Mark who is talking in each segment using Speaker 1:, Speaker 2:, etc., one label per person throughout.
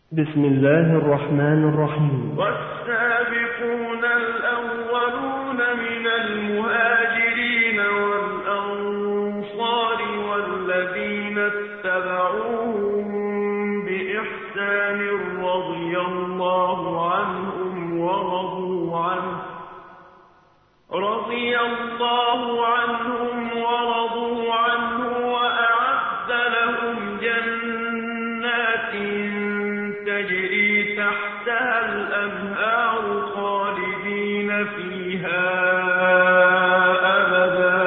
Speaker 1: بسم الله الرحمن الرحيم.
Speaker 2: والسابقون الأولون من المهاجرين والأنصار والذين اتبعوهم بإحسان رضي الله عنهم ورضوا عنه وأعد لهم جنات تجري تحتها الأنهار خالدين فيها أبدا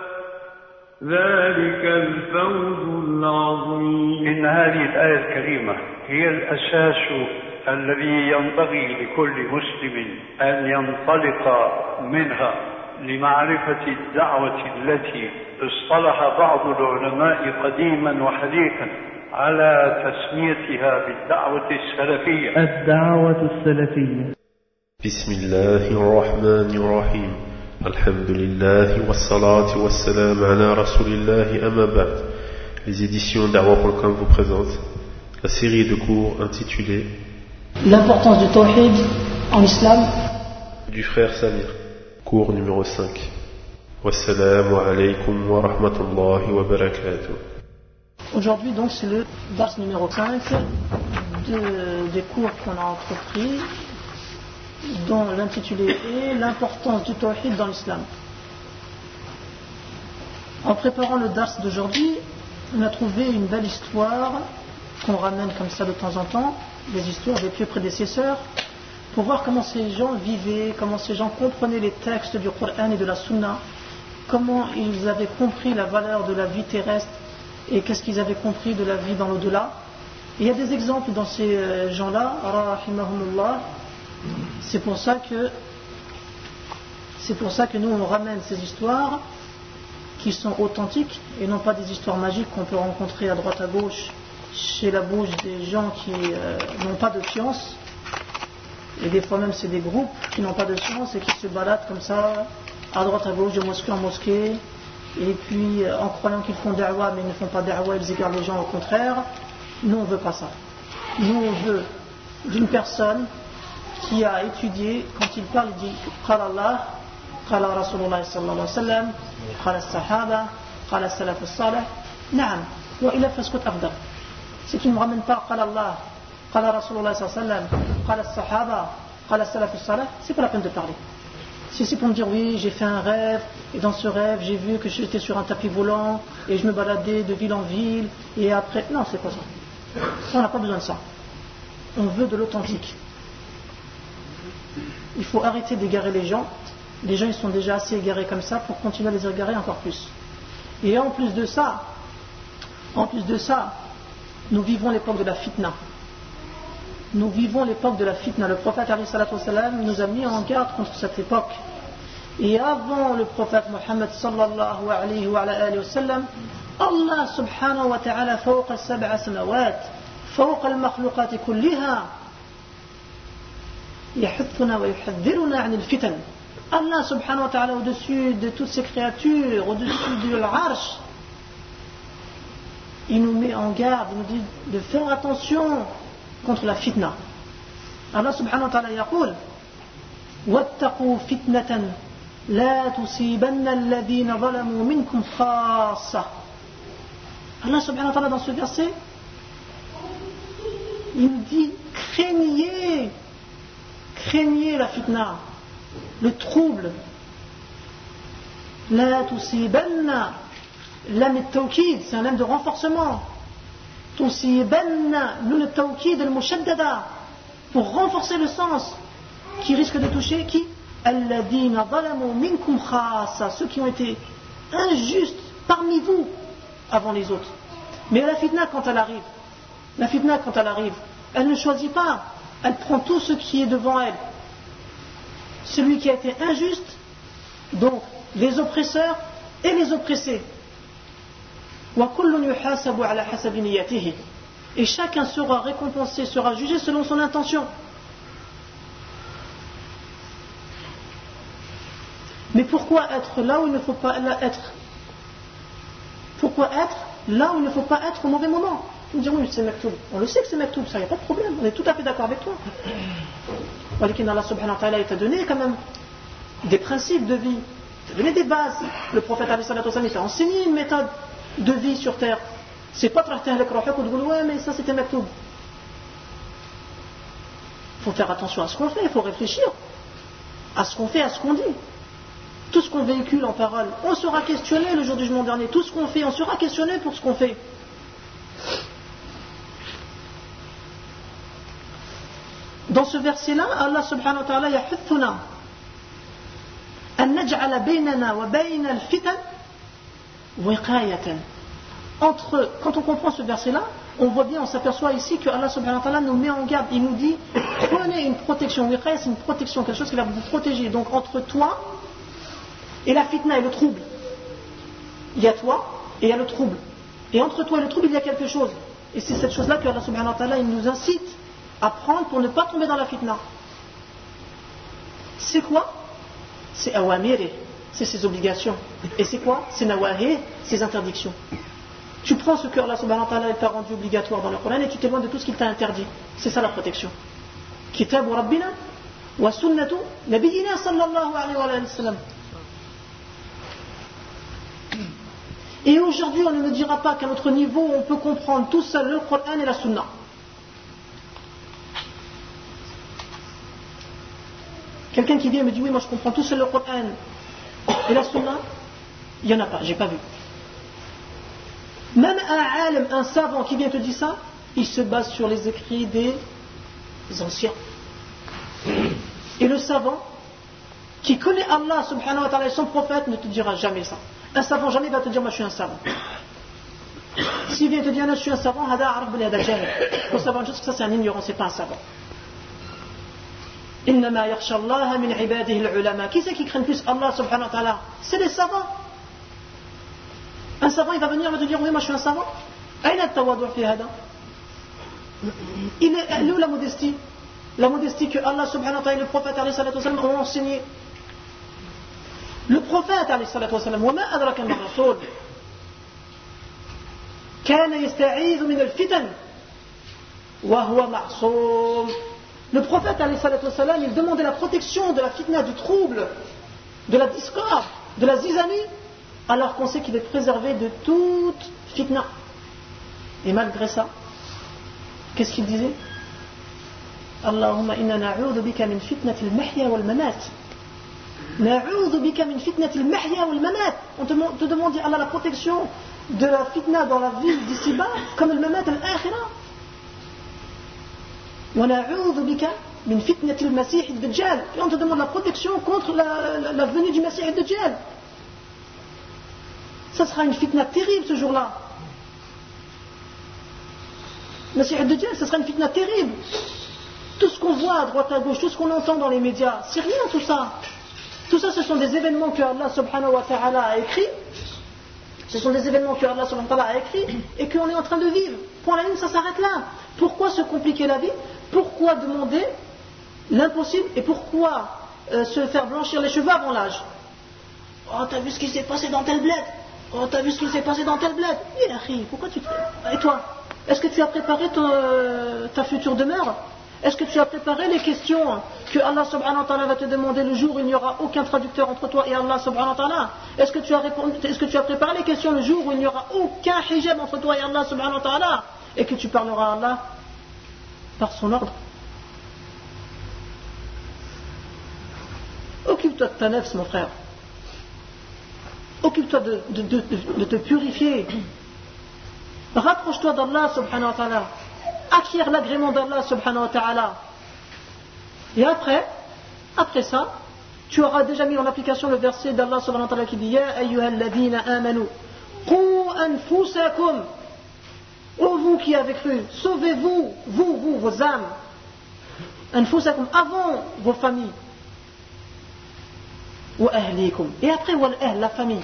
Speaker 2: ذلك الفوز العظيم.
Speaker 3: إن هذه الآية الكريمة هي الأساس الذي ينبغي لكل مسلم أن ينطلق منها لمعرفة الدعوة التي اصطلح بعض العلماء قديما وحديثا على تسميتها بالدعوة السلفية.
Speaker 1: الدعوة السلفية.
Speaker 4: بسم الله الرحمن الرحيم. الحمد لله والصلاة والسلام على رسول الله أما بعد. Les éditions Da'wa.com vous présentent la série de cours intitulée
Speaker 5: L'importance du tawhid en islam
Speaker 4: du frère Samir, cours numéro 5. Wassalamu alaykum wa rahmatullahi wa barakatuh.
Speaker 5: Aujourd'hui donc c'est le dars numéro 5 des cours qu'on a entrepris, dont l'intitulé est l'importance du tawhid dans l'islam. En préparant le dars d'aujourd'hui, on a trouvé une belle histoire qu'on ramène comme ça de temps en temps, des histoires des pieux prédécesseurs, pour voir comment ces gens vivaient, comment ces gens comprenaient les textes du Coran et de la Sunna, comment ils avaient compris la valeur de la vie terrestre et qu'est-ce qu'ils avaient compris de la vie dans l'au-delà. Et il y a des exemples dans ces gens-là, rahimahumullah. C'est pour ça que nous on ramène ces histoires qui sont authentiques et non pas des histoires magiques qu'on peut rencontrer à droite à gauche chez la bouche des gens qui n'ont pas de science, et des fois même c'est des groupes qui n'ont pas de science et qui se baladent comme ça à droite à gauche de mosquée en mosquée, et puis en croyant qu'ils font da'wa mais ils ne font pas da'wa, ils égarent les gens, au contraire. Nous on veut pas ça. Nous on veut d'une personne qui a étudié, quand il parle il dit qala Allah, qala Rasulullah sallallahu alayhi wa sallam, qala as-sahaba, qala as-salaf as-salih, na'am wa ila faskut afdal. Si tu ne me ramènes pas qala Allah, qala Rasulullah sallallahu alayhi wa sallam, qala as-sahaba, qala as-salaf as-salih, c'est pas la peine de parler. Si c'est pour me dire oui, j'ai fait un rêve, et dans ce rêve j'ai vu que j'étais sur un tapis volant et je me baladais de ville en ville, et après, non, c'est pas ça. On n'a pas besoin de ça. On veut de l'authentique. Il faut arrêter d'égarer les gens. Les gens ils sont déjà assez égarés comme ça pour continuer à les égarer encore plus. Et en plus de ça, nous vivons l'époque de la fitna. Nous vivons l'époque de la fitna. Le prophète alayhi salatu wassalam nous a mis en garde contre cette époque. Et avant le prophète Muhammad sallallahu alayhi wa sallam, Allah subhanahu wa ta'ala fawqa as-sab'a samawat, fawqa al-makhluqat kulliha, yahuthuna wa yuhadhiruna 'an al-fitan. Allah subhanahu wa ta'ala au-dessus de toutes ces créatures, au-dessus de l'arsh, il nous met en garde, il nous dit de faire attention contre la fitna. Allah subhanahu wa ta'ala yaqul wattaqu fitnatan la tusibanna alladhina zalamu minkum khassa. Allah subhanahu wa ta'ala dans ce verset il nous dit craignez la fitna, le trouble. La tusibanna, lam at-tawkid, c'est un lam de renforcement. Tusibanna, nun at-tawkid al-mushaddada, pour renforcer le sens, qui risque de toucher qui? Alladhina zalamu minkum khassa, ceux qui ont été injustes parmi vous avant les autres. Mais la fitna quand elle arrive, elle ne choisit pas, elle prend tout ce qui est devant elle. Celui qui a été injuste, donc les oppresseurs et les oppressés. Et chacun sera récompensé, sera jugé selon son intention. Mais pourquoi être là où il ne faut pas être? Pourquoi être là où il ne faut pas être au mauvais moment? Tu me dis oui, c'est maktoub. On le sait que c'est maktoub, ça, il n'y a pas de problème, on est tout à fait d'accord avec toi. Allah subhanahu wa ta'ala, il t'a donné quand même des principes de vie, il t'a donné des bases. Le prophète il t'a enseigné une méthode de vie sur terre. C'est pas traiter avec rohak ou de ouais, mais ça c'était maktoub. Il faut faire attention à ce qu'on fait, il faut réfléchir à ce qu'on fait, à ce qu'on dit. Tout ce qu'on véhicule en parole, on sera questionné le jour du jugement dernier. Tout ce qu'on fait, on sera questionné pour ce qu'on fait. Dans ce verset-là, Allah subhanahu wa ta'ala yahuthuna an naj'ala baynana wa bayna al-fitan wiqayatan. Quand on comprend ce verset-là, on voit bien, on s'aperçoit ici que Allah subhanahu wa ta'ala nous met en garde. Il nous dit, prenez une protection. Wiqaya, c'est une protection, quelque chose qui va vous protéger. Donc entre toi et la fitna et le trouble, il y a toi et il y a le trouble. Et entre toi et le trouble, il y a quelque chose. Et c'est cette chose-là que Allah subhanahu wa ta'ala il nous incite à prendre pour ne pas tomber dans la fitna. C'est quoi? C'est awamir, c'est ses obligations. Et c'est quoi? C'est nawahi, ses interdictions. Tu prends ce que Allah subhanahu wa ta'ala t'a rendu obligatoire dans le Coran et tu t'éloignes de tout ce qu'il t'a interdit. C'est ça la protection. Kitabu Rabbina wa sunnatu nabiyyina sallallahu alayhi wa sallam. Et aujourd'hui, on ne me dira pas qu'à notre niveau, on peut comprendre tout seul le Coran et la Sunna. Quelqu'un qui vient et me dit oui, moi je comprends tout seul le Coran et la Sunna, il n'y en a pas, j'ai pas vu. Même un alim, un savant qui vient te dire ça, il se base sur les écrits des anciens. Et le savant qui connaît Allah subhanahu wa ta'ala et son prophète ne te dira jamais ça. Un savant jamais va te dire moi je suis un savant. S'il vient te dire je suis un savant, il faut savoir juste que ça c'est un ignorant, c'est pas un savant. Innama yakhsha Allah min ibadihi al-ulama. Qui c'est qui craint plus Allah subhanahu wa ta'ala? C'est les savants. Un savant il va venir et va te dire oui moi je suis un savant. Aïna at-tawadu' fi hada? Il est où la modestie? La modestie que Allah subhanahu wa ta'ala et le prophète alayhi salatu wa sallam ont enseigné. Le prophète alayhi salatu wa sallam, وما أدرك ما الرسول كان يستعيذ من الفتن وهو معصوم. Le prophète alayhi salatu wa sallam, il demandait la protection de la fitna, du trouble, de la discorde, de la zizanie, alors qu'on sait qu'il est préservé de toute fitna. Et malgré ça, qu'est-ce qu'il disait? Allahumma inna na'udhu bika min fitnati al-mahya wal-mamat. Na'udhu bika min fitnati al-mahya wal-mamat. On te demande Allah la protection de la fitna dans la vie d'ici-bas, comme le mamat al-akhirah. Wa na'udhu bika min fitnati al-masih ad-dajjal. Et on te demande la protection contre la venue du Masih ad-dajjal. Ça sera une fitna terrible ce jour-là. Masih ad-dajjal, ça sera une fitna terrible. Tout ce qu'on voit à droite à gauche, tout ce qu'on entend dans les médias, c'est rien tout ça. Tout ça, ce sont des événements que Allah subhanahu wa ta'ala a écrits. Ce sont des événements que Allah subhanahu wa ta'ala a écrits et qu'on est en train de vivre. Point la ligne, ça s'arrête là. Pourquoi se compliquer la vie? Pourquoi demander l'impossible? Et pourquoi se faire blanchir les cheveux avant l'âge? Oh, t'as vu ce qui s'est passé dans tel bled? Oh, t'as vu ce qui s'est passé dans tel bled? Pourquoi tu te... Et toi? Est-ce que tu as préparé ta future demeure? Est-ce que tu as préparé les questions que Allah subhanahu wa ta'ala va te demander le jour où il n'y aura aucun traducteur entre toi et Allah subhanahu wa ta'ala? Est-ce que tu as préparé les questions le jour où il n'y aura aucun hijab entre toi et Allah subhanahu wa ta'ala? Et que tu parleras à Allah par son ordre? Occupe-toi de ta nefs, mon frère. Occupe-toi de te purifier. Rapproche-toi d'Allah subhanahu wa ta'ala. Acquiert l'agrément d'Allah subhanahu wa ta'ala. Et après ça, tu auras déjà mis en application le verset d'Allah subhanahu wa ta'ala qui dit Ya ayyuhalladhina amanu qu anfusakum. Ô vous qui avez cru, sauvez-vous, vous, vos âmes. Anfusakum, avant vos familles. Wa ahlikum. Et après, wal ahl, la famille.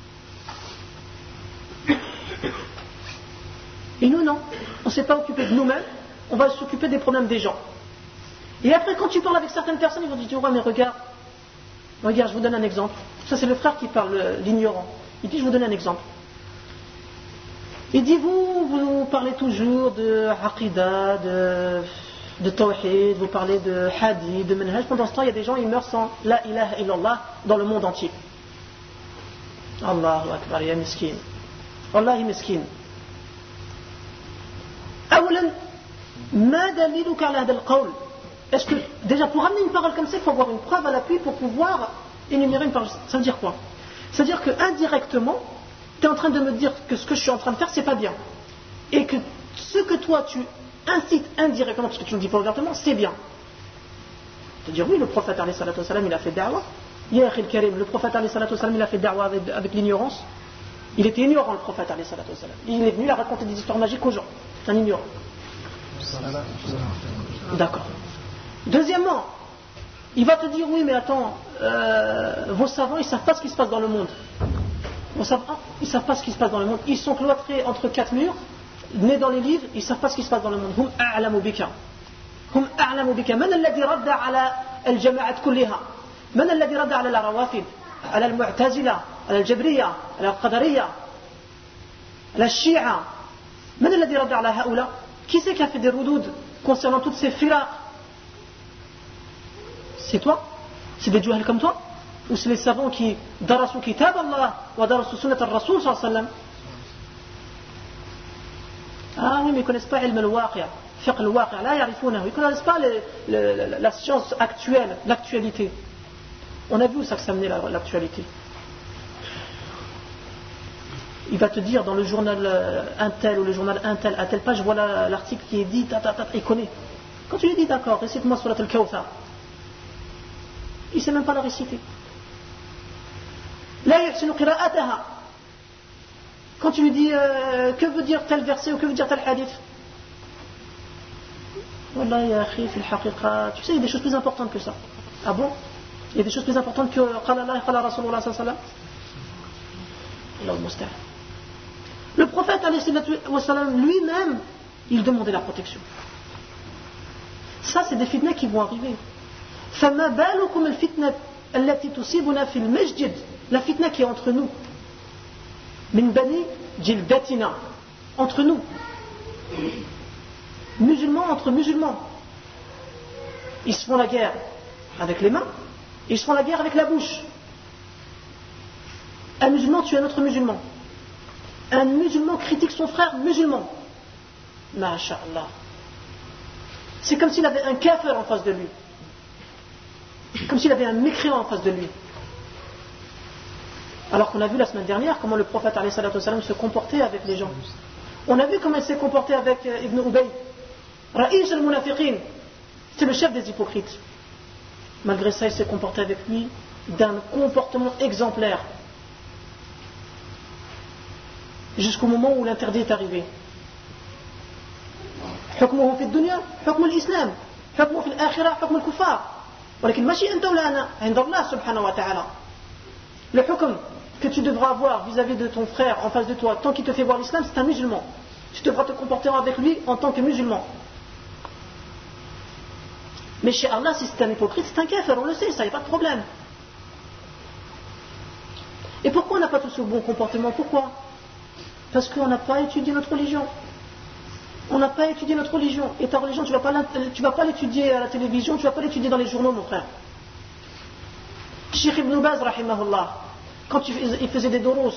Speaker 5: Et nous, non. On ne s'est pas occupé de nous-mêmes, on va s'occuper des problèmes des gens. Et après, quand tu parles avec certaines personnes, ils vont te dire, ouais, mais regarde, je vous donne un exemple. Ça, c'est le frère qui parle, l'ignorant. Il dit, je vous donne un exemple. Il dit, vous parlez toujours de aqidah, de tawhid, vous parlez de hadith, de manhaj. Pendant ce temps, il y a des gens, ils meurent sans la ilaha illallah dans le monde entier. Allahu akbar, ya miskin. Wallahi miskin. أولا ما دليلك على هذا القول? Est-ce que déjà pour amener une parole comme ça, il faut avoir une preuve à l'appui pour pouvoir énumérer une parole. Ça veut dire quoi? Ça veut dire que indirectement, tu es en train de me dire que ce que je suis en train de faire, c'est pas bien, et que ce que toi tu incites indirectement, parce que tu ne le dis pas ouvertement, c'est bien. Tu veux dire oui, le prophète alayhi salatu wassalam, il a fait da'wah. Ya akhi al-karim, le prophète alayhi salatu wassalam, il a fait da'wah avec l'ignorance. Il était ignorant, le prophète alayhi salatu wassalam. Il est venu à raconter des histoires magiques aux gens. C'est un ignorant. D'accord. Deuxièmement, il va te dire oui, mais attends, vos savants, ils ne savent pas ce qui se passe dans le monde. Vos savants, ils ne savent pas ce qui se passe dans le monde. Ils sont cloîtrés entre quatre murs, nés dans les livres, ils ne savent pas ce qui se passe dans le monde. Hum a'lamu bika. Hum a'lamu bika. Man alladhi radda ala al-jama'at kulliha. Man alladhi radda ala al-rawafid, ala al-mu'tazila, ala al-jabriya, ala al-qadariyya, ala al-shi'a. Man alladhi radda ala haoula. Qui c'est qui a fait des roudoud concernant toutes ces firaq? C'est toi? C'est des juhal comme toi? Ou c'est les savants qui darasu kitab Allah wa darasu sunnat al-Rasul sallallahu alayhi wa sallam? Ah oui, mais ils ne connaissent pas ilm al-waqi', fiqh al-waqi', la yarifunahu. Ils ne connaissent pas la science actuelle, l'actualité. On a vu où ça menait l'actualité. Il va te dire dans le journal Intel ou le journal Intel, à telle page, voilà l'article qui est dit, il connaît. Quand tu lui dis d'accord, récite-moi surat al-Kawthar, il ne sait même pas la réciter. La yuhsinu qira'ataha. Quand tu lui dis que veut dire tel verset ou que veut dire tel hadith, wallah ya akhi fi al-haqiqa, tu sais, il y a des choses plus importantes que ça. Ah bon? Il y a des choses plus importantes que qala Allah et qala Rasulullah sallallahu alayhi wa sallam. Allahu musta'an. Le prophète lui-même, il demandait la protection. Ça, c'est des fitnas qui vont arriver. فما بالكم الفتنة التي تصيبنا في المسجد, la fitna qui est entre nous, من بني جلدتنا, entre nous, musulmans entre musulmans, ils se font la guerre avec les mains, ils se font la guerre avec la bouche. Un musulman tue un autre musulman. Un musulman critique son frère musulman. Masha'Allah. C'est comme s'il avait un kafir en face de lui. Comme s'il avait un mécréant en face de lui. Alors qu'on a vu la semaine dernière comment le prophète alayhi salatu wassalam se comportait avec les gens. On a vu comment il s'est comporté avec Ibn Ubay. Ra'is al-Munafiqin. C'est le chef des hypocrites. Malgré ça, il s'est comporté avec lui d'un comportement exemplaire. Jusqu'au moment où l'interdit est arrivé. حكمه في الدنيا حكم الإسلام حكمه في الآخرة حكم الكفار ولكن ماشي أنت ولا أنا عند الله سبحانه وتعالى. Le hukm que tu devras avoir vis-à-vis de ton frère en face de toi tant qu'il te fait voir l'islam, c'est un musulman. Tu devras te comporter avec lui en tant que musulman. Mais chez Allah, si c'est un hypocrite, c'est un kafir, on le sait, ça, il n'y a pas de problème. Et pourquoi on n'a pas tous ce bon comportement? Pourquoi? Parce qu'on n'a pas étudié notre religion. On n'a pas étudié notre religion. Et ta religion, tu ne vas pas l'étudier à la télévision, tu ne vas pas l'étudier dans les journaux, mon frère. Cheikh Ibn Baz, rahimahullah, quand il faisait des durous,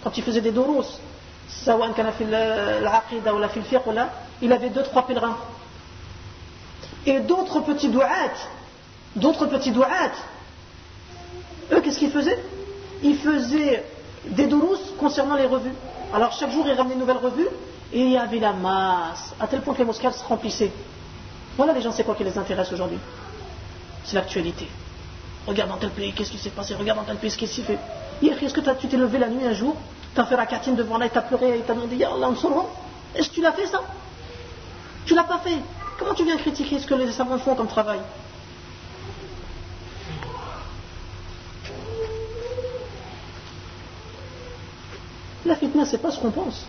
Speaker 5: سواء كان في العقيدة ولا في الفقه ولا, il avait 2-3 pèlerins. Et d'autres petits dou'at, eux, qu'est-ce qu'ils faisaient? Ils faisaient des durous concernant les revues. Alors chaque jour, ils ramenaient une nouvelle revue et il y avait la masse, à tel point que les mosquées se remplissaient. Voilà les gens, c'est quoi qui les intéresse aujourd'hui? C'est l'actualité. Regarde dans tel pays, qu'est-ce qui s'est passé? Regarde dans tel pays, qu'est-ce qui s'est fait? Est-ce que tu t'es levé la nuit un jour, tu as fait rakatine devant là et tu as pleuré et tu as demandé Ya Allah, est-ce que tu l'as fait ça? Tu l'as pas fait. Comment tu viens critiquer ce que les savants font comme travail? La fitna, c'est pas ce qu'on pense.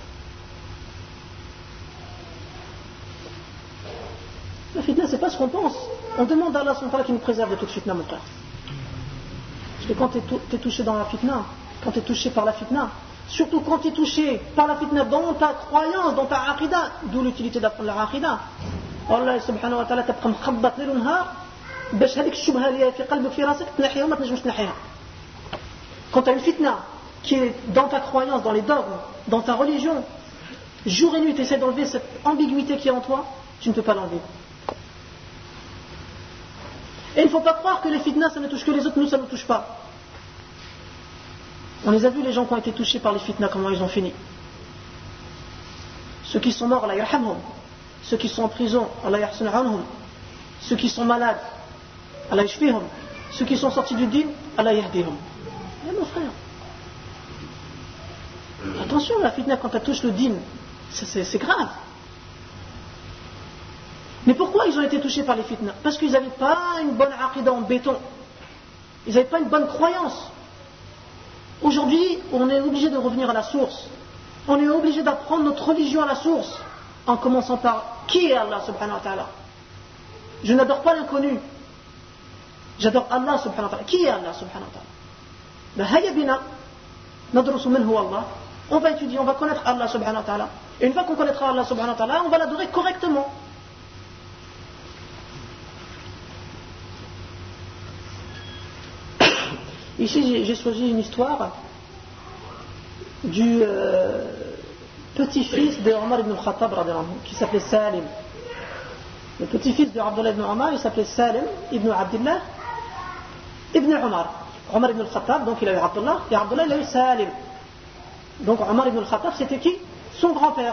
Speaker 5: La fitna, c'est pas ce qu'on pense. On demande à Allah qui nous préserve de toute fitna, mon frère. Parce que quand tu es touché dans la fitna, quand tu es touché par la fitna, surtout quand tu es touché par la fitna dans ta croyance, dans ta aqidah, d'où l'utilité d'apprendre la aqidah. Allah subhanahu wa ta'ala تبقى مخبط ليل ونهار باش هذيك الشبهه اللي في قلبك في راسك تنحيها وما تنجمش تنحيها. Quand tu as une fitna qui est dans ta croyance, dans les dogmes, dans ta religion, jour et nuit tu essaies d'enlever cette ambiguïté qui est en toi, tu ne peux pas l'enlever. Et il ne faut pas croire que les fitnas ça ne touche que les autres, nous ça ne nous touche pas. On les a vus les gens qui ont été touchés par les fitnas, comment ils ont fini. Ceux qui sont morts, Allah yarhamhum. Ceux qui sont en prison, Allah yahsin anhum. Ceux qui sont malades, Allah yashfihum. Ceux qui sont sortis du din, Allah yahdihum. Et mon frère, attention, la fitna quand elle touche le din, c'est grave. Mais pourquoi ils ont été touchés par les fitnas? Parce qu'ils n'avaient pas une bonne aqidah en béton. Ils n'avaient pas une bonne croyance. Aujourd'hui, on est obligé de revenir à la source. On est obligé d'apprendre notre religion à la source. En commençant par qui est Allah subhanahu wa ta'ala. Je n'adore pas l'inconnu. J'adore Allah subhanahu wa ta'ala. Qui est Allah subhanahu wa ta'ala? Hayya bina nadrusu man huwa Allah. On va étudier, on va connaître Allah subhanahu wa ta'ala. Et une fois qu'on connaîtra Allah subhanahu wa ta'ala, on va l'adorer correctement. Ici, j'ai choisi une histoire du petit-fils de Omar ibn al-Khattab qui s'appelait Salim. Le petit-fils de Abdullah ibn Omar, il s'appelait Salim ibn Abdullah ibn Omar. Omar ibn al-Khattab, donc il a eu Abdullah, et Abdullah il a eu Salim. Donc Omar ibn al-Khattab, c'était qui? Son grand-père.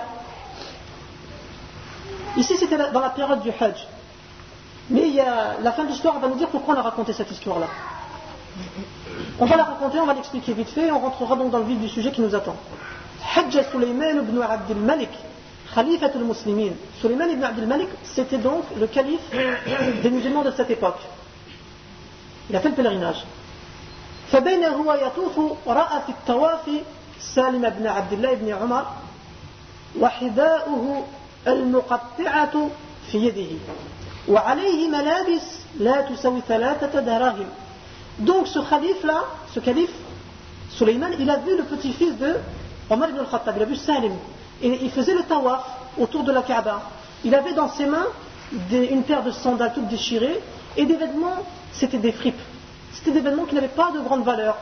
Speaker 5: Ici, c'était dans la période du Hajj. Mais la fin de l'histoire va nous dire pourquoi on a raconté cette histoire-là. On va la raconter, on va l'expliquer vite fait, et on rentrera donc dans le vif du sujet qui nous attend. Hajj Sulayman ibn Abd al-Malik, Khalifat al-Muslimin. Sulayman ibn Abd al-Malik, c'était donc le calife des musulmans de cette époque. Il a fait le pèlerinage. فبين هو يطوف رأى في الطواف سالم بن عبد الله بن عمر وحذاؤه المقطعة في يده وعليه ملابس لا تساوي 3 دراهم. Donc ce calife-là, ce calife, Sulayman, il a vu le petit-fils de Omar ibn al-Khattab, il a vu Salim. Et il faisait le tawaf autour de la Kaaba. Il avait dans ses mains une paire de sandales toutes déchirées et des vêtements, c'était des fripes. C'était des vêtements qui n'avaient pas de grande valeur.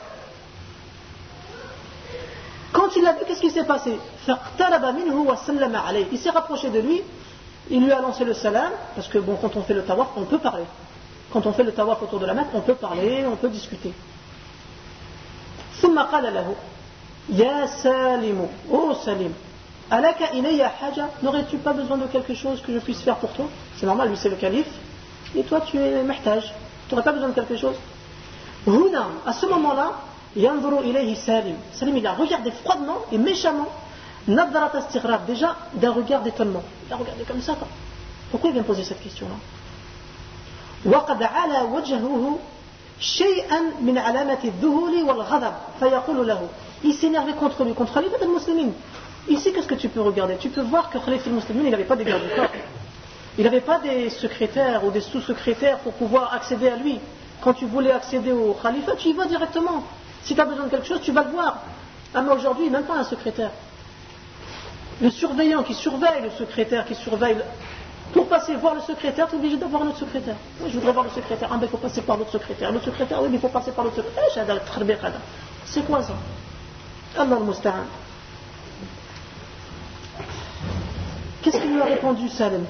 Speaker 5: Quand il l'a vu, qu'est-ce qui s'est passé? Il s'est rapproché de lui, il lui a lancé le salam, parce que bon, quand on fait le tawaf, on peut parler. Quand on fait le tawaf autour de la Mecque, on peut parler, on peut discuter. ثم قال له يا سالم oh Salim ألك إلي حاجة, n'aurais-tu pas besoin de quelque chose que je puisse faire pour toi? C'est normal, lui c'est le calife, et toi tu es محتاج, tu n'aurais pas besoin de quelque chose? هنا, à ce moment-là, ينظر إليه سالم. Salim il a regardé froidement et méchamment, نظرة استغراب, déjà d'un regard d'étonnement. Il a regardé comme ça, quoi. Pourquoi il vient poser cette question-là? وقد على وجهه شيئا من علامة الذهول والغضب فيقول له, il s'énervait contre lui, contre Khalifat al-Muslimin. Ici, qu'est-ce que tu peux regarder? Tu peux voir que Khalifat al-Muslimin, il n'avait pas des gardes du corps. Il n'avait pas des secrétaires ou des sous-secrétaires pour pouvoir accéder à lui. Quand tu voulais accéder au Khalifa, tu y vas directement. Si tu as besoin de quelque chose, tu vas le voir. Ah, mais aujourd'hui, même pas un secrétaire. Le surveillant qui surveille le secrétaire, qui surveille... Pour passer voir le secrétaire, tu es obligé d'avoir un autre secrétaire. Oui, je voudrais voir le secrétaire. Ah, ben il faut passer par l'autre secrétaire. L'autre secrétaire, oui, mais il faut passer par l'autre secrétaire. C'est quoi ça? Allah al-Musta'an. Qu'est-ce qu'il lui a répondu, Salim?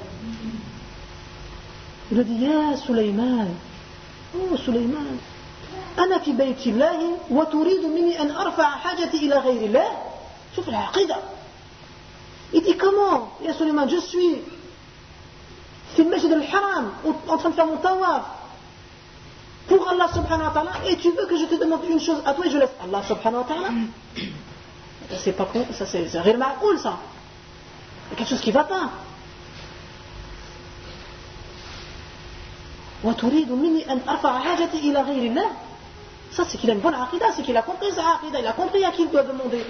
Speaker 5: Il a dit, Ya Sulayman, oh Sulayman, أنا في بيت الله وتريد مني أن أرفع حاجتي إلى غير الله. شوف العقيدة. Il dit, comment, Ya Sulayman, je suis في المسجد الحرام en train de faire mon tawaf pour Allah subhanahu wa ta'ala, et tu veux que je te demande une chose à toi et je laisse Allah subhanahu wa ta'ala? C'est pas con, ça c'est غير معقول, ça. Il y a quelque chose qui ne va pas. وتريد مني أن أرفع حاجتي إلى غير الله. Ça c'est qu'il a une bonne aqidah, c'est qu'il a compris sa aqidah, il a compris à qui il doit demander.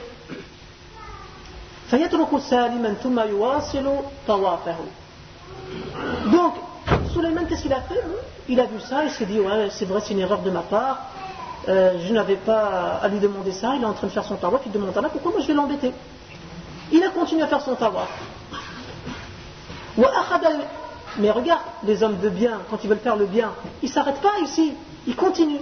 Speaker 5: فيترك سالما ثم يواصل طوافه. Donc, Sulayman, qu'est-ce qu'il a fait? Il a vu ça, il s'est dit, ouais, c'est vrai, c'est une erreur de ma part. je n'avais pas à lui demander ça, il est en train de faire son tawaf, il demande Allah, pourquoi moi je vais l'embêter? Il a continué à faire son tawaf. Mais regarde, les hommes de bien, quand ils veulent faire le bien, ils ne s'arrêtent pas ici, ils continuent.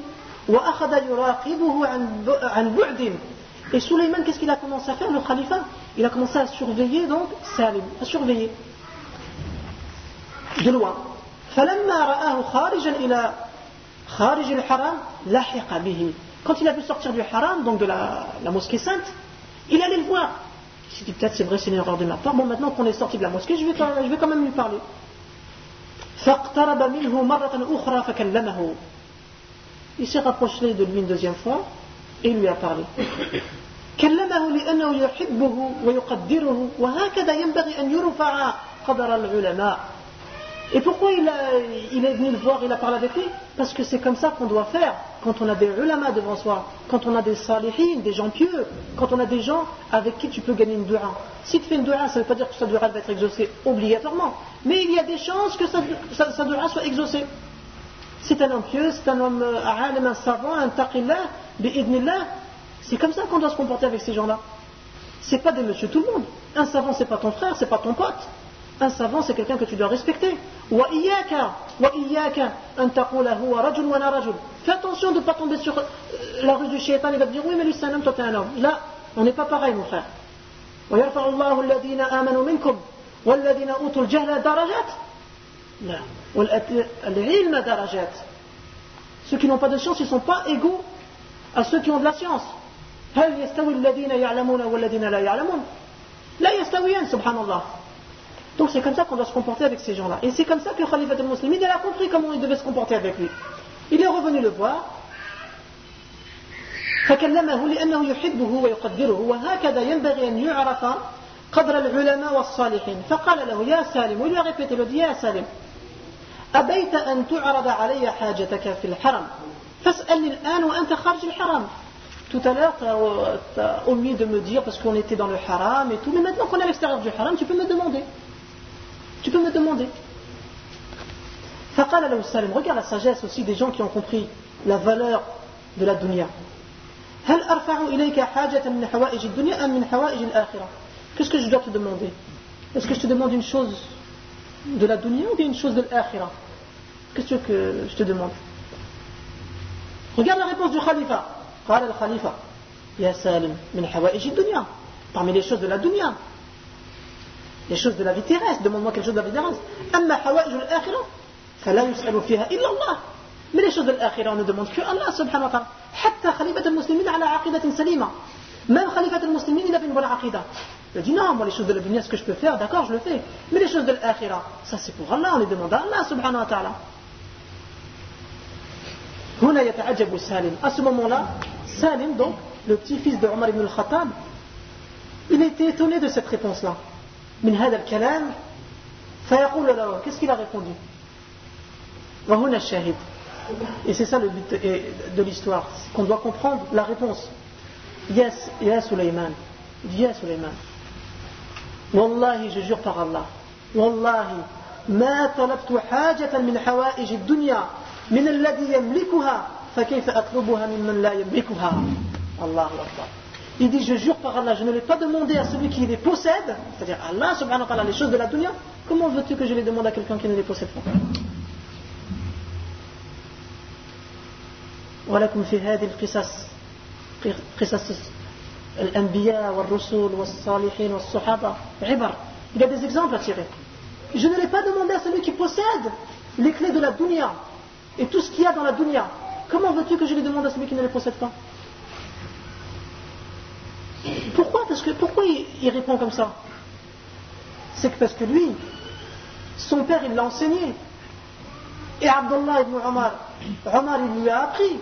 Speaker 5: Et Sulayman, qu'est-ce qu'il a commencé à faire, le khalifa? Il a commencé à surveiller donc Salim, à surveiller de loin. Quand il a vu sortir du haram, donc de la mosquée sainte, il allait le voir. Il s'est dit peut-être c'est vrai, c'est une erreur de ma part. Bon, maintenant qu'on est sorti de la mosquée, je vais quand même lui parler. Il s'est rapproché de lui une deuxième fois et il lui a parlé. Et pourquoi il est venu le voir, il a parlé avec lui? Parce que c'est comme ça qu'on doit faire quand on a des ulama devant soi, quand on a des salihin, des gens pieux, quand on a des gens avec qui tu peux gagner une dua. Si tu fais une dua, ça ne veut pas dire que sa dua va être exaucée obligatoirement, mais il y a des chances que sa dua soit exaucée. C'est un homme pieux, c'est un homme alim, un savant, un taqillah, bi'idnillah. C'est comme ça qu'on doit se comporter avec ces gens-là. C'est pas des monsieur tout le monde. Un savant, c'est pas ton frère, c'est pas ton pote. Un savant, c'est quelqu'un que tu dois respecter. Fais attention de ne pas tomber sur la ruse du shaitan. Il va te dire oui, mais lui c'est un homme, toi t'es un homme. Là, on n'est pas pareil, mon frère. Ceux qui n'ont pas de science, ils ne sont pas égaux à ceux qui ont de la science. Subhanallah. Donc c'est comme ça qu'on doit se comporter avec ces gens-là. Et c'est comme ça que le Khalifa al-Muslimin, il a compris comment il devait se comporter avec lui. Il est revenu le voir. فكلمه لأنه يحبه ويقدره وهكذا ينبغي أن يعرف قدر العلماء والصالحين فقال له يا سالم ويلي répété le dit يا سالم أبيت أن تعرض علي حاجتك في الحرم فاسألني الآن وأنت خارج الحرم. Tout à l'heure, tu as omis de me dire parce qu'on était dans le haram et tout, mais maintenant qu'on est à l'extérieur du haram, tu peux me demander. Tu peux me demander. فقال له سالم, regarde la sagesse aussi des gens qui ont compris la valeur de la dunya. هل أرفع إليك حاجة من حوائج الدنيا أم من حوائج الآخرة? Qu'est-ce que je dois te demander? Est-ce que je te demande une chose de la dunya ou bien une chose de l'akhira? Qu'est-ce que je te demande? Regarde la réponse du khalifa. قال الخليفة يا سالم من حوائج الدنيا, parmi les choses de la dunya, les choses de la vie terrestre, demande-moi quelque chose de la vie terrestre. أما حوائج الآخرة فلا يسأل فيها إلا الله. Mais les choses de l'akhira, on ne demande que Allah subhanahu wa ta'ala. حتى خليفة المسلمين على عقيدة سليمة. Même خليفة المسلمين il avait une bonne aqida. Il a dit non, moi les choses de la dunya, ce que je peux faire, d'accord, je le fais. Mais les choses de l'akhira, ça c'est pour Allah, on les demande à Allah subhanahu wa ta'ala. هنا يتعجب سالم. À ce moment-là, Salim, donc, le petit-fils de Omar ibn al-Khattab, il était étonné de cette réponse-là. من هذا الكلام فيقول له, qu'est-ce qu'il a répondu? وهنا الشاهد. Et c'est ça le but de l'histoire, c'est qu'on doit comprendre la réponse. Ya Sulayman, Ya Sulayman, Wallahi, je jure par Allah, Wallahi, ما طلبت حاجة من حوائج الدنيا من الذي يملكها فكيف أطلبها ممن لا يملكها. الله أكبر. Il dit, je jure par Allah, je ne l'ai pas demandé à celui qui les possède, c'est-à-dire Allah subhanahu wa ta'ala, les choses de la dunya. Comment veux-tu que je les demande à quelqu'un qui ne les possède pas? ولكم في هذه القصص قصص الأنبياء والرسل والصالحين والصحابة عبر. Il y a des exemples à tirer. Je ne l'ai pas demandé à celui qui possède les clés de la dunya et tout ce qu'il y a dans la dunya. Comment veux-tu que je les demande à celui qui ne les possède pas? Pourquoi il répond comme ça? C'est que parce que lui, son père il l'a enseigné. Et Abdullah ibn Omar, il lui a appris.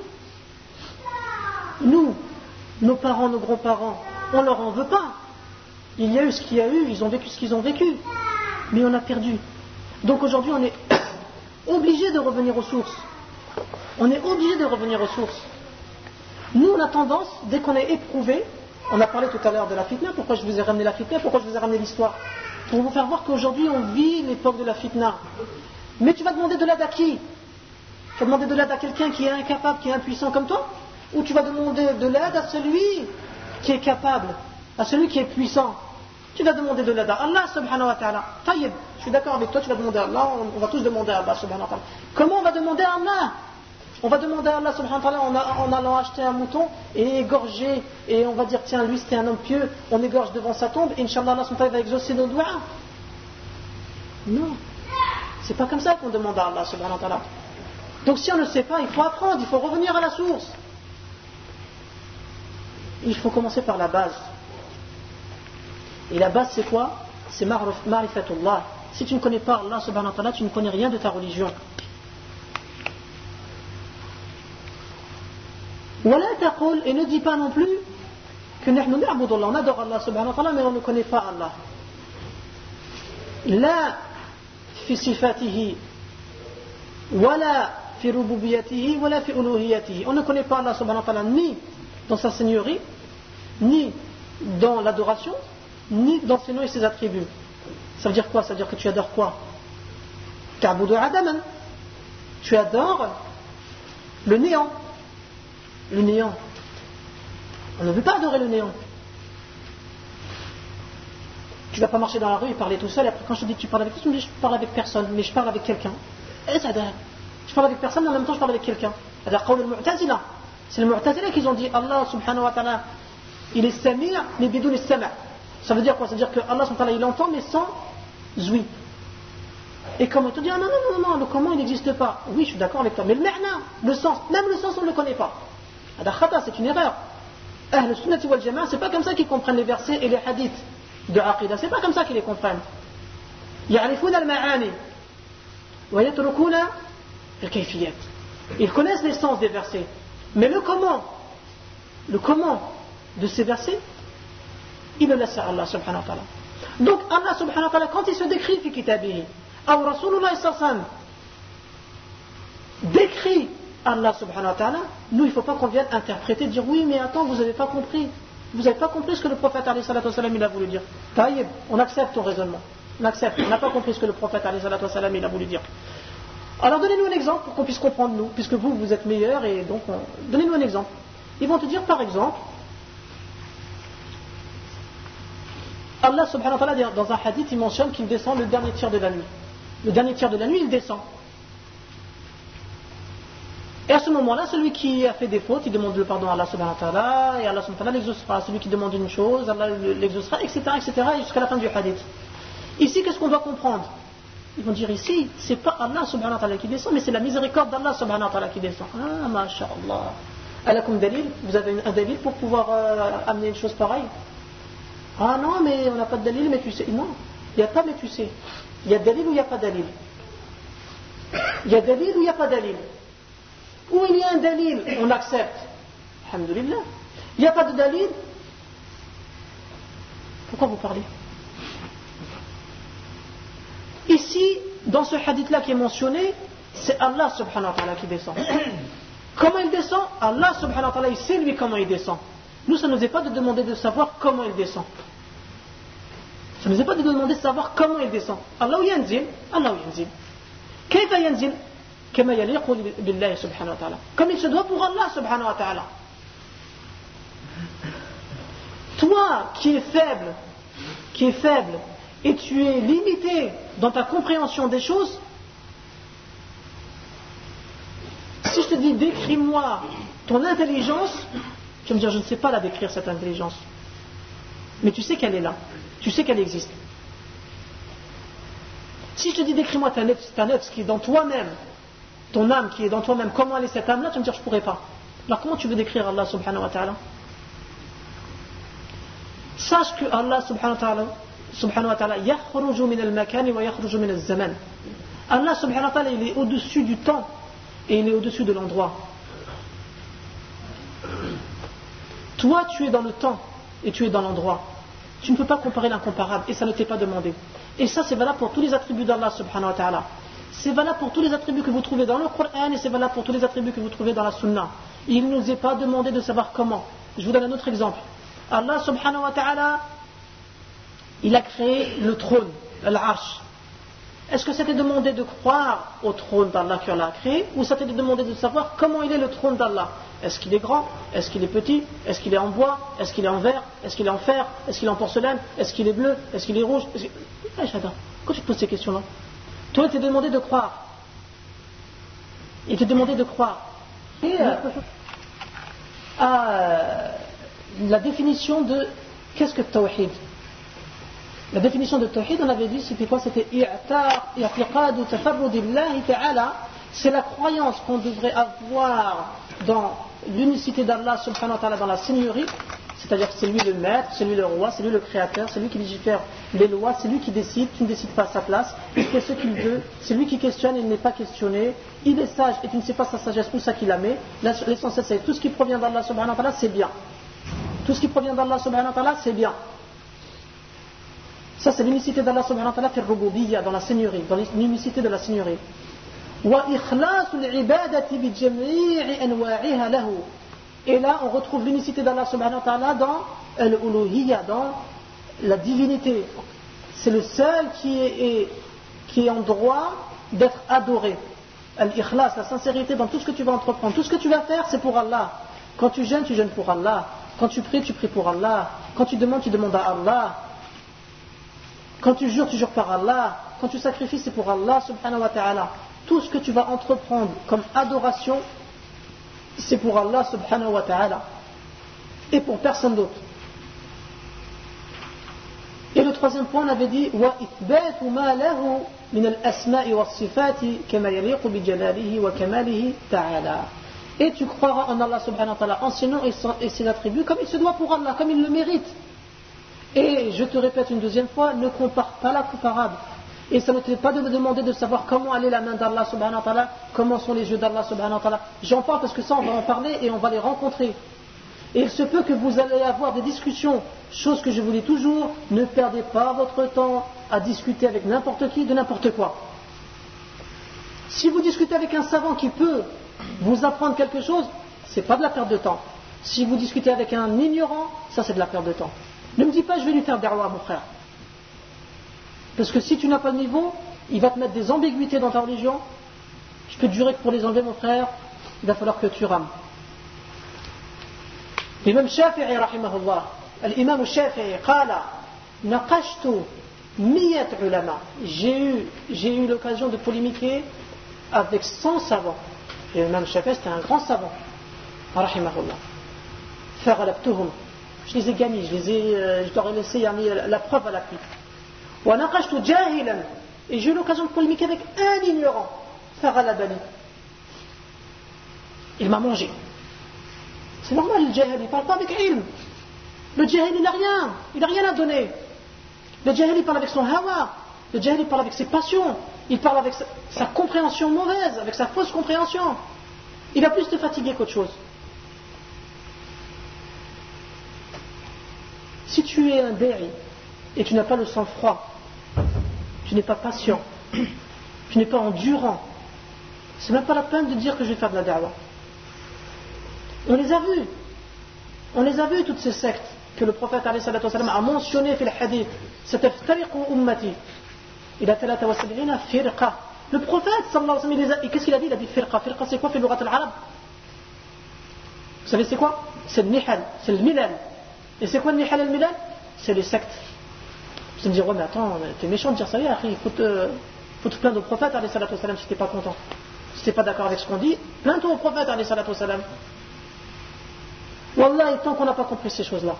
Speaker 5: Nous, nos parents, nos grands-parents, on ne leur en veut pas. Il y a eu ce qu'il y a eu, ils ont vécu ce qu'ils ont vécu. Mais on a perdu. Donc aujourd'hui, on est obligé de revenir aux sources. On est obligé de revenir aux sources. Nous, on a tendance, dès qu'on est éprouvé, on a parlé tout à l'heure de la fitna. Pourquoi je vous ai ramené la fitna? Pourquoi je vous ai ramené l'histoire? Pour vous faire voir qu'aujourd'hui, on vit l'époque de la fitna. Mais tu vas demander de l'aide à qui? Tu vas demander de l'aide à quelqu'un qui est incapable, qui est impuissant comme toi? ou tu vas demander de l'aide à celui qui est capable, à celui qui est puissant. Tu vas demander de l'aide à Allah subhanahu wa ta'ala. Taïb, je suis d'accord avec toi, tu vas demander à Allah, on va tous demander à Allah subhanahu wa ta'ala. Comment on va demander à Allah? On va demander à Allah subhanahu wa ta'ala en allant acheter un mouton et égorger, et on va dire tiens, lui c'était un homme pieux, on égorge devant sa tombe, et Inch'Allah Allah subhanahu wa ta'ala va exaucer nos doigts. Non, c'est pas comme ça qu'on demande à Allah subhanahu wa ta'ala. Donc si on ne sait pas, il faut apprendre, il faut revenir à la source. Il faut commencer par la base. Et la base c'est quoi? C'est ma'rifatullah. Si tu ne connais pas Allah subhanahu wa ta'ala, tu ne connais rien de ta religion. Wala taqul, et ne dis pas non plus que nahnu na'budu Allah, on adore Allah subhanahu wa ta'ala mais on ne connaît pas Allah. La fi sifatihi wala fi rububiyatihi wala fi uluhiyatihi. On ne connaît pas Allah subhanahu wa ta'ala ni dans sa seigneurie, ni dans l'adoration, ni dans ses noms et ses attributs. Ça veut dire quoi? Ça veut dire que tu adores quoi? Ta'budu adaman. Tu adores le néant. Le néant. On ne veut pas adorer le néant. Tu ne vas pas marcher dans la rue et parler tout seul, et après quand je te dis que tu parles avec qui, tu me dis je parle avec personne, mais je parle avec quelqu'un. Et ça donne. Je parle avec personne, mais en même temps je parle avec quelqu'un. C'est le Mu'tazila qui ont dit Allah subhanahu wa ta'ala, il est sami' mais bidoun as-sama'. Ça veut dire quoi? Ça veut dire que Allah subhanahu wa ta'ala il entend mais sans oui. Et comment tu dis ah non, le comment il n'existe pas. Oui, je suis d'accord avec toi, mais le ma'na, le sens, même le sens on ne le connaît pas. C'est une erreur. Ahl sunnati wal jama'a, c'est pas comme ça qu'ils comprennent les versets et les hadiths de Aqidah, c'est pas comme ça qu'ils les comprennent. Ya'rifuna al-ma'ani wa yatrukuna al-kayfiyat. Ils connaissent les sens des versets, mais le comment de ces versets, il le laisse à Allah subhanahu wa ta'ala. Donc Allah subhanahu wa ta'ala, quand il se décrit fi kitabihi, ou Rasulullah sallallahu alayhi wa sallam décrit Allah subhanahu wa ta'ala, nous il ne faut pas qu'on vienne interpréter, dire oui mais attends vous n'avez pas compris ce que le prophète alayhi salatu wa sallam il a voulu dire. Taïb, on accepte ton raisonnement, on n'a pas compris ce que le prophète alayhi salatu wa sallam il a voulu dire. Alors donnez-nous un exemple pour qu'on puisse comprendre nous, puisque vous êtes meilleurs et donc donnez-nous un exemple. Ils vont te dire par exemple Allah subhanahu wa ta'ala dans un hadith il mentionne qu'il descend le dernier tiers de la nuit. Le dernier tiers de la nuit il descend. Et à ce moment-là, celui qui a fait des fautes, il demande le pardon à Allah subhanahu wa ta'ala, et Allah subhanahu wa ta'ala l'exaucera. Celui qui demande une chose, Allah l'exaucera, etc., jusqu'à la fin du hadith. Ici, qu'est-ce qu'on doit comprendre? Ils vont dire ici, c'est pas Allah subhanahu wa ta'ala qui descend, mais c'est la miséricorde d'Allah subhanahu wa ta'ala qui descend. Ah, masha'Allah. Alakum dalil, vous avez un dalil pour pouvoir amener une chose pareille? Ah non, mais on n'a pas de dalil, mais tu sais. Non, il n'y a pas, mais tu sais. Il y a dalil ou il n'y a pas dalil? Il y a dalil ou il n'y a pas dalil? Où il y a un dalil, on accepte. Alhamdulillah. Il n'y a pas de dalil. Pourquoi vous parlez? Ici, dans ce hadith-là qui est mentionné, c'est Allah subhanahu wa ta'ala qui descend. Comment il descend? Allah subhanahu wa ta'ala, il sait lui comment il descend. Nous, ça ne nous est pas de demander de savoir comment il descend. Ça ne nous est pas de demander de savoir comment il descend. Allah yanzil, Allah yanzil. Kayfa yanzil? Comme il se doit pour Allah subhanahu wa ta'ala. Toi qui es faible et tu es limité dans ta compréhension des choses, si je te dis décris-moi ton intelligence, tu vas me dire je ne sais pas la décrire cette intelligence, mais tu sais qu'elle est là, tu sais qu'elle existe. Si je te dis décris-moi ta nefs qui est dans toi-même, ton âme qui est dans toi-même, comment elle est cette âme-là, tu me dis je ne pourrais pas. Alors comment tu veux décrire Allah subhanahu wa ta'ala? Sache que Allah subhanahu wa ta'ala yakhruju min al-makan wa yakhruju min al-zaman. Allah subhanahu wa ta'ala il est au-dessus du temps et il est au-dessus de l'endroit. Toi tu es dans le temps et tu es dans l'endroit. Tu ne peux pas comparer l'incomparable et ça ne t'est pas demandé. Et ça c'est valable pour tous les attributs d'Allah subhanahu wa ta'ala. C'est valable pour tous les attributs que vous trouvez dans le Coran et c'est valable pour tous les attributs que vous trouvez dans la Sunna. Il ne nous est pas demandé de savoir comment. Je vous donne un autre exemple. Allah subhanahu wa ta'ala, il a créé le trône, l'Arsh. Est-ce que c'était demandé de croire au trône d'Allah qui l'a créé, ou c'était demandé de savoir comment il est le trône d'Allah? Est-ce qu'il est grand? Est-ce qu'il est petit? Est-ce qu'il est en bois? Est-ce qu'il est en verre? Est-ce qu'il est en fer? Est-ce qu'il est en porcelaine? Est-ce qu'il est bleu? Est-ce qu'il est rouge? Pourquoi tu te poses ces questions-là? Toi, il t'est demandé de croire. Il t'est demandé de croire. Et la définition de qu'est-ce que Tawhid? La définition de Tawhid, on avait dit, c'était quoi? C'était i'tiqadu tafarrudillahi ta'ala. C'est la croyance qu'on devrait avoir dans l'unicité d'Allah subhanahu wa ta'ala, dans la seigneurie, c'est-à-dire que c'est lui le maître, c'est lui le roi, c'est lui le créateur, c'est lui qui légifère les lois, c'est lui qui décide, tu ne décides pas à sa place, il fait ce qu'il veut, c'est lui qui questionne et il n'est pas questionné, il est sage et tu ne sais pas sa sagesse où ça qu'il la met. L'essentiel c'est tout ce qui provient d'Allah subhanahu wa ta'ala, c'est bien. Tout ce qui provient d'Allah subhanahu wa ta'ala, c'est bien. Ça c'est l'unicité d'Allah subhanahu wa ta'ala, fi-r-rububiyya, dans la seigneurie, dans l'unicité de la seigneurie. Et là on retrouve l'unicité d'Allah subhanahu wa ta'ala dans al-uluhiyya, dans la divinité. C'est le seul qui est en droit d'être adoré. Al-ikhlas, la sincérité dans tout ce que tu vas entreprendre. Tout ce que tu vas faire, c'est pour Allah. Quand tu jeûnes pour Allah. Quand tu pries pour Allah. Quand tu demandes à Allah. Quand tu jures par Allah. Quand tu sacrifies, c'est pour Allah subhanahu wa ta'ala. Tout ce que tu vas entreprendre comme adoration, c'est pour Allah subhanahu wa ta'ala. Et pour personne d'autre. Et le troisième point, on avait dit وَإِثْبَاتُ مَا لَهُ مِنَ الْأَسْمَاءِ وَالصِّفَاتِ كَمَا يَلِيقُ بِجَلَالِهِ وَكَمَالِهِ تَعَالَى. Et tu croiras en Allah subhanahu wa ta'ala, en ses noms et ses attributs, comme il se doit pour Allah, comme il le mérite. Et je te répète une deuxième fois, ne compare pas la comparable. Et ça ne t'est pas de me demander de savoir comment est la main d'Allah subhanahu wa ta'ala, comment sont les yeux d'Allah subhanahu wa ta'ala. J'en parle parce que ça on va en parler et on va les rencontrer. Et il se peut que vous allez avoir des discussions, chose que je vous dis toujours, ne perdez pas votre temps à discuter avec n'importe qui de n'importe quoi. Si vous discutez avec un savant qui peut vous apprendre quelque chose, c'est pas de la perte de temps. Si vous discutez avec un ignorant, ça c'est de la perte de temps. Ne me dis pas je vais lui faire da'wa mon frère. Parce que si tu n'as pas le niveau, il va te mettre des ambiguïtés dans ta religion. Je peux te jurer que pour les enlever mon frère, il va falloir que tu rames. L'imam Shafi'i rahimahullah, l'imam Shafi'i qala naqashtu 100 ulama. J'ai eu l'occasion de polémiquer avec 100 savants. Et l'imam Shafi'i c'était un grand savant rahimahullah. Faralabtuhum. Je les ai gagnés, je leur ai laissé la preuve à l'appui. وناقشت جاهلا. Et j'ai eu l'occasion de polémiquer avec un ignorant. Faralabani. Il m'a mangé. C'est normal, le jahil, il ne parle pas avec ilm. Le jahil, il n'a rien à donner. Le jahil, il parle avec son hawa. Le jahil, il parle avec ses passions. Il parle avec sa compréhension mauvaise, avec sa fausse compréhension. Il va plus te fatiguer qu'autre chose. Si tu es un da'i et tu n'as pas le sang-froid, tu n'es pas patient, tu n'es pas endurant, c'est même pas la peine de dire que je vais faire de la da'wah. On les a vus toutes ces sectes que le prophète a mentionné dans le hadith. Sataftariqu ummati ila 73 firqa. Le prophète sallallahu alayhi wa sallam, qu'est-ce qu'il a dit? Il a dit firqa. Firqa c'est quoi fi l'urat al-arab? Vous savez c'est quoi? C'est le nihal, c'est le milal. Et c'est quoi le nihal et le milal? C'est les sectes. Vous allez me dire, ouais mais attends, t'es méchant de dire ça, il faut te plaindre au prophète alayhi salatu wa sallam si t'es pas content. Si t'es pas d'accord avec ce qu'on dit, plains-toi au prophète alayhi salatu wa sallam. Wallah, tant qu'on n'a pas compris ces choses-là,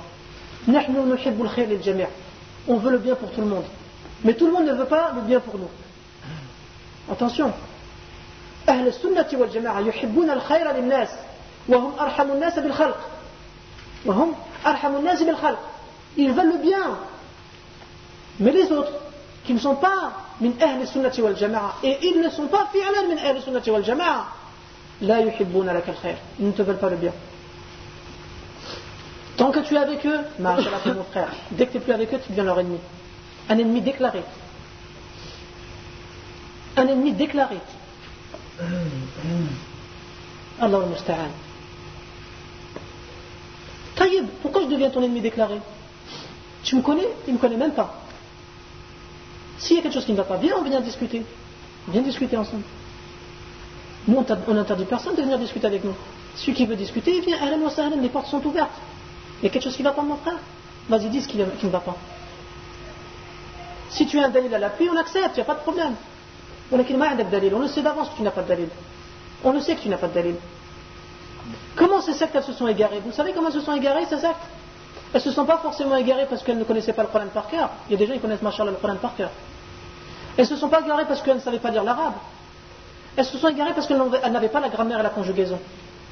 Speaker 5: on veut le bien pour tout le monde, mais tout le monde ne veut pas le bien pour nous. Attention, أهل السنة والجماعة يحبون الخير للناس وهم أرحم الناس بالخلق وهم أرحم الناس بالخلق. Ils veulent le bien, mais les autres qui ne sont pas من أهل السنة والجماعة et ils ne sont pas فعلا من أهل السنة والجماعة لا يحبون لك الخير. Ils ne te veulent pas le bien. Tant que tu es avec eux, ma'ashallah mon frère, dès que tu n'es plus avec eux, tu deviens leur ennemi. Un ennemi déclaré. Un ennemi déclaré. Allah al-Musta'an. Taïb, pourquoi je deviens ton ennemi déclaré? Tu me connais? Tu ne me connais même pas. S'il y a quelque chose qui ne va pas, viens, on vient discuter. Viens discuter ensemble. Nous, on n'interdit personne de venir discuter avec nous. Celui qui veut discuter, il vient, ahlan wa sahlan, les portes sont ouvertes. Il y a quelque chose qui ne va pas, mon frère? Vas-y, dis ce qui ne va pas. Si tu as un dalil à l'appui, on accepte, il n'y a pas de problème. On le sait d'avance que tu n'as pas de dalil. On le sait que tu n'as pas de dalil. Comment ces sectes elles se sont égarées? Vous savez comment elles se sont égarées, ces sectes? Elles ne se sont pas forcément égarées parce qu'elles ne connaissaient pas le Coran par cœur. Il y a des gens qui connaissent, machallah, le Coran par cœur. Elles ne se sont pas égarées parce qu'elles ne savaient pas lire l'arabe. Elles se sont égarées parce qu'elles n'avaient pas la grammaire et la conjugaison.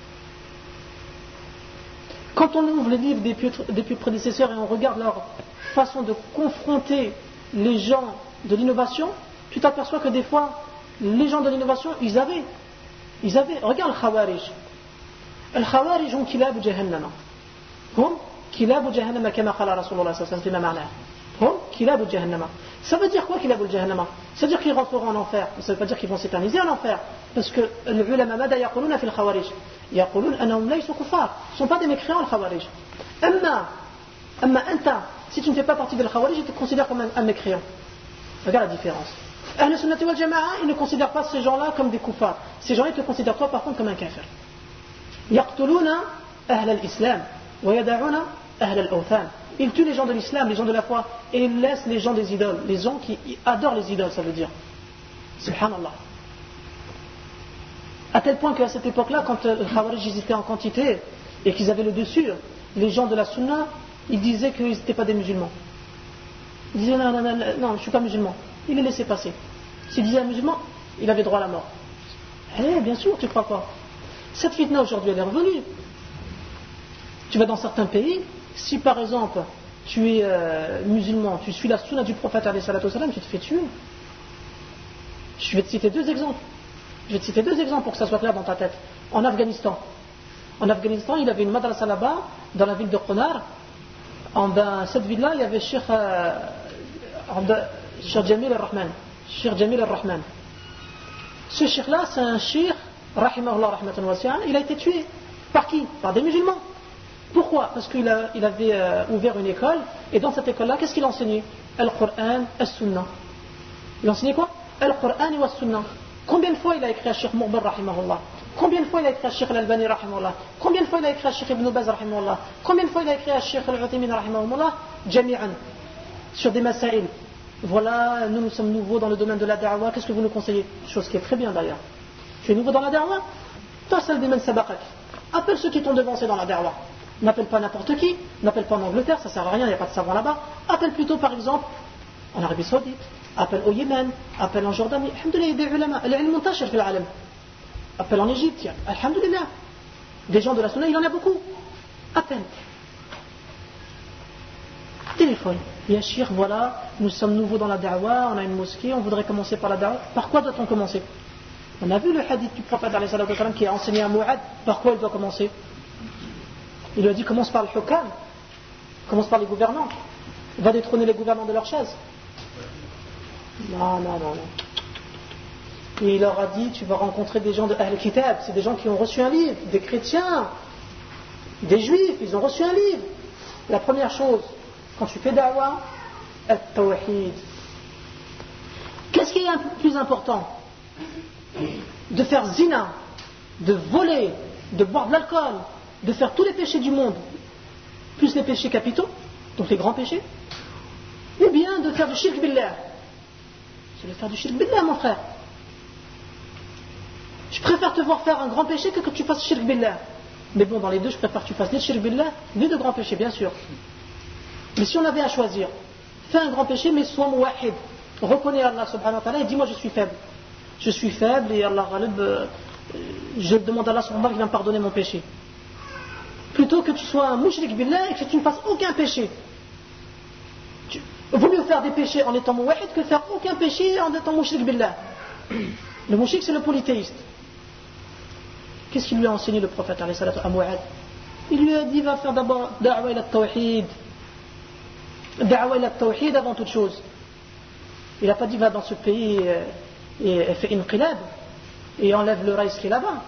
Speaker 5: Quand on ouvre les livres des pieux prédécesseurs et on regarde leur façon de confronter les gens de l'innovation, tu t'aperçois que des fois, les gens de l'innovation, ils avaient. Regarde le Khawarij. Le Khawarij ont kilab jahannama. Hum kilab jahannama kama qala Rasulullah sallallahu alayhi wa sallam fima ma'na. Hum kilab jahannama. Ça veut dire quoi kilab jahannama? Ça veut dire qu'ils rentreront en enfer. Ça ne veut pas dire qu'ils vont s'éterniser en enfer. Parce que les ulama mada yaquluna fil Khawarij. Yaqulun annahum laysu kuffar. Ce ne sont pas des mécréants, le Khawarij. Amma anta, si tu ne fais pas partie de le Khawarij, tu te considères comme un mécréant. Regarde la différence. Ahl Sunnati wal Jama'a, ils ne considèrent pas ces gens-là comme des kuffars. Ces gens-là, ils te considèrent toi par contre comme un kafir. Yaqtuluna ahl al-islam wa yada'una ahl al-awthan. Ils tuent les gens de l'islam, les gens de la foi, et ils laissent les gens des idoles, les gens qui adorent les idoles, ça veut dire. Subhanallah. À tel point qu'à cette époque-là, quand les Khawarij étaient en quantité et qu'ils avaient le dessus, les gens de la Sunna, ils disaient qu'ils n'étaient pas des musulmans. Ils disaient non, je ne suis pas musulman. Il les laissait passer. S'il disait un musulman, il avait droit à la mort. Eh bien sûr, tu crois quoi? Cette fitna aujourd'hui, elle est revenue. Tu vas dans certains pays, si par exemple tu es musulman, tu suis la sunna du prophète alayhi salatu wasalam, tu te fais tuer. Je vais te citer deux exemples. Pour que ça soit clair dans ta tête. En Afghanistan, il y avait une madrasa là-bas, dans la ville de Qunar. Dans cette ville-là, il y avait Cheikh Jamil al-Rahman. Ce cheikh-là, c'est un cheikh, rahimahullah rahmatan wasi'an, il a été tué. Par qui? Par des musulmans. Pourquoi? Parce qu'il avait ouvert une école, et dans cette école-là, qu'est-ce qu'il enseignait? Al-Qur'an, As-Sunnah. Il enseignait quoi? Al-Qur'an et As-Sunnah. Combien de fois il a écrit à Cheikh Mu'bar rahimahullah? Combien de fois il a écrit à Cheikh Al-Albani rahimahullah? Combien de fois il a écrit à Cheikh Ibn Baz rahimahullah? Combien de fois il a écrit à Cheikh Al-Uthaymin rahimahullah? Jami'an. Sur des masaïl. Voilà, nous sommes nouveaux dans le domaine de la da'wa, qu'est-ce que vous nous conseillez? Chose qui est très bien d'ailleurs. Tu es nouveau dans la da'wa? Tasal biman sabaqak. Appelle ceux qui t'ont devancé dans la da'wa. N'appelle pas n'importe qui, n'appelle pas en Angleterre, ça sert à rien, il n'y a pas de savants là-bas. Appelle plutôt par exemple en Arabie Saoudite, appelle au Yémen, appelle en Jordanie. Alhamdulillah, il y a des ulama, al-ilm muntashir fil alam. Appelle en Égypte, alhamdulillah. Des gens de la sunna, il y en a beaucoup. Appelle. Téléphone. Ya Cheikh, voilà, nous sommes nouveaux dans la da'wa, on a une mosquée, on voudrait commencer par la da'wa. Par quoi doit-on commencer? On a vu le hadith du prophète qui a enseigné à Mu'ad, par quoi il doit commencer? Il lui a dit commence par le hukam, commence par les gouvernants, va détrôner les gouvernants de leur chaise. Non. Et il leur a dit tu vas rencontrer des gens de Ahl Kitab, c'est des gens qui ont reçu un livre, des chrétiens, des juifs, ils ont reçu un livre. La première chose, quand tu fais da'wa, at-tawhid. Qu'est-ce qui est un peu plus important? De faire zina, de voler, de boire de l'alcool, de faire tous les péchés du monde, plus les péchés capitaux, donc les grands péchés, ou bien de faire du shirk billah. C'est de faire du shirk billah, mon frère. Je préfère te voir faire un grand péché que tu fasses shirk billah. Mais bon, dans les deux, je préfère que tu fasses ni shirk billah, ni de grands péchés, bien sûr. Mais si on avait à choisir, fais un grand péché, mais sois muwahid. Reconnais Allah subhanahu wa ta'ala et dis-moi je suis faible. Je suis faible et Allah je demande à Allah subhanahu wa ta'ala qu'il va me pardonner mon péché. Plutôt que tu sois un mushrik billah et que tu ne fasses aucun péché. Vaut mieux faire des péchés en étant muwahid que faire aucun péché en étant mushrik billah. Le mushrik c'est le polythéiste. Qu'est-ce qu'il lui a enseigné le prophète à Mu'ad? Il lui a dit va faire d'abord da'wa ila tawhid. Da'wa ila tawhid avant toute chose. Il n'a pas dit va dans ce pays et fait inqilab et enlève le raïs qui est là-bas.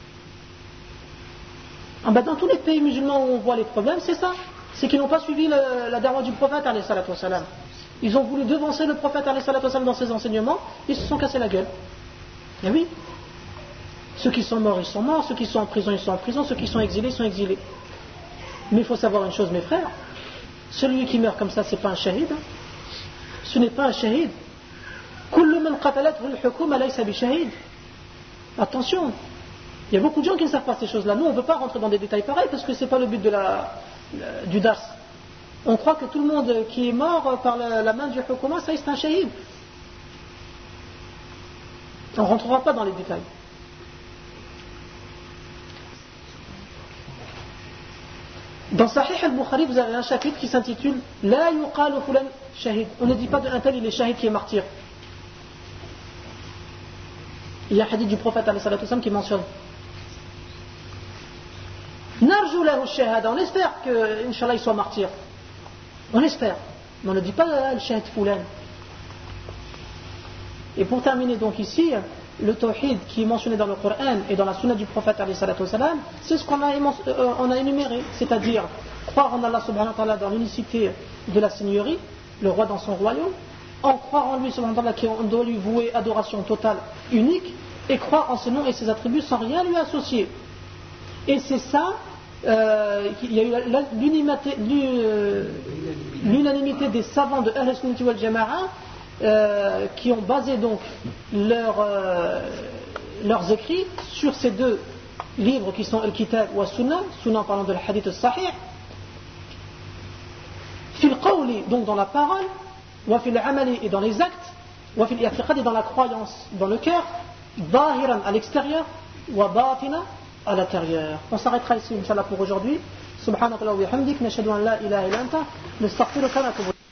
Speaker 5: Dans tous les pays musulmans où on voit les problèmes, c'est ça. C'est qu'ils n'ont pas suivi la da'wa du prophète. Ils ont voulu devancer le prophète dans ses enseignements, ils se sont cassés la gueule. Et oui, ceux qui sont morts, ils sont morts, ceux qui sont en prison, ils sont en prison, ceux qui sont exilés, ils sont exilés. Mais il faut savoir une chose, mes frères, celui qui meurt comme ça, c'est pas un shahid. Ce n'est pas un shahid. Attention, il y a beaucoup de gens qui ne savent pas ces choses-là. Nous, on ne veut pas rentrer dans des détails pareils parce que ce n'est pas le but du dars. On croit que tout le monde qui est mort par la main du hukuma, ça c'est un shahid. On ne rentrera pas dans les détails. Dans Sahih al-Bukhari, vous avez un chapitre qui s'intitule La yuqalu fulan shahid. On ne dit pas d'un tel il est shahid qui est martyr. Il y a un hadith du prophète qui mentionne Narju lahu shahada. On espère que, Inch'Allah, il soit martyr. On espère. Mais on ne dit pas le shahid fulan. Et pour terminer donc ici, le tawhid qui est mentionné dans le Coran et dans la sunna du prophète c'est ce qu'on a énuméré, c'est-à-dire croire en Allah subhanahu wa ta'ala dans l'unicité de la seigneurie, le roi dans son royaume, en croire en lui subhanahu wa ta'ala qu'on doit lui vouer adoration totale, unique, et croire en ses noms et ses attributs sans rien lui associer. Et c'est ça, il y a eu l'unanimité des savants de Ahl Sunnati wal Jama'a qui ont basé donc leurs écrits sur ces deux livres qui sont Al-Kitab wa Sunnah, Sunnah en parlant de l'Hadith al-Sahih, fil qawli, donc dans la parole, wa fil amali et dans les actes, wa fil i'tiqad et dans la croyance, dans le cœur, zahiran à l'extérieur, wa batina à l'intérieur. On s'arrêtera ici, Inch'Allah, pour aujourd'hui. Subhanakallah wa bihamdik, nashhadu an la ilaha illa anta, nastaghfiruka wa natubu ilayk.